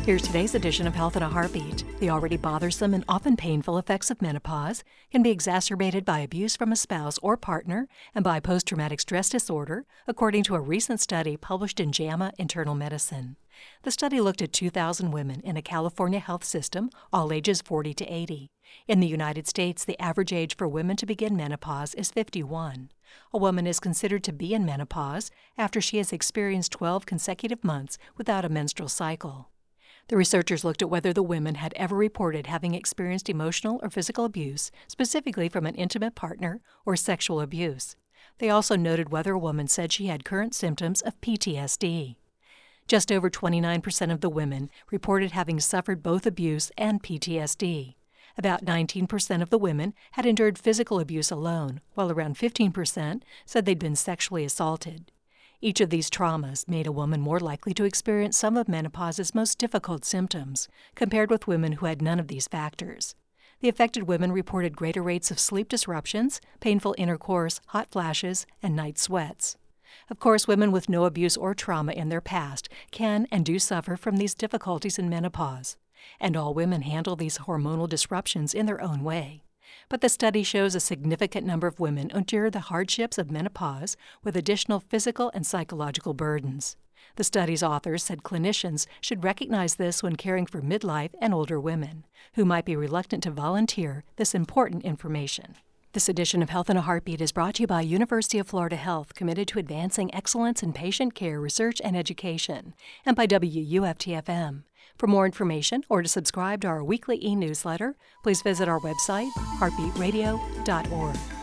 Here's today's edition of Health in a Heartbeat. The already bothersome and often painful effects of menopause can be exacerbated by abuse from a spouse or partner and by post-traumatic stress disorder, according to a recent study published in JAMA Internal Medicine. The study looked at 2,000 women in a California health system, all ages 40 to 80. In the United States, the average age for women to begin menopause is 51. A woman is considered to be in menopause after she has experienced 12 consecutive months without a menstrual cycle. The researchers looked at whether the women had ever reported having experienced emotional or physical abuse, specifically from an intimate partner or sexual abuse. They also noted whether a woman said she had current symptoms of PTSD. Just over 29% of the women reported having suffered both abuse and PTSD. About 19% of the women had endured physical abuse alone, while around 15% said they'd been sexually assaulted. Each of these traumas made a woman more likely to experience some of menopause's most difficult symptoms, compared with women who had none of these factors. The affected women reported greater rates of sleep disruptions, painful intercourse, hot flashes, and night sweats. Of course, women with no abuse or trauma in their past can and do suffer from these difficulties in menopause, and all women handle these hormonal disruptions in their own way. But the study shows a significant number of women endure the hardships of menopause with additional physical and psychological burdens. The study's authors said clinicians should recognize this when caring for midlife and older women, who might be reluctant to volunteer this important information. This edition of Health in a Heartbeat is brought to you by University of Florida Health, committed to advancing excellence in patient care, research, and education, and by WUFT-FM. For more information or to subscribe to our weekly e-newsletter, please visit our website, heartbeatradio.org.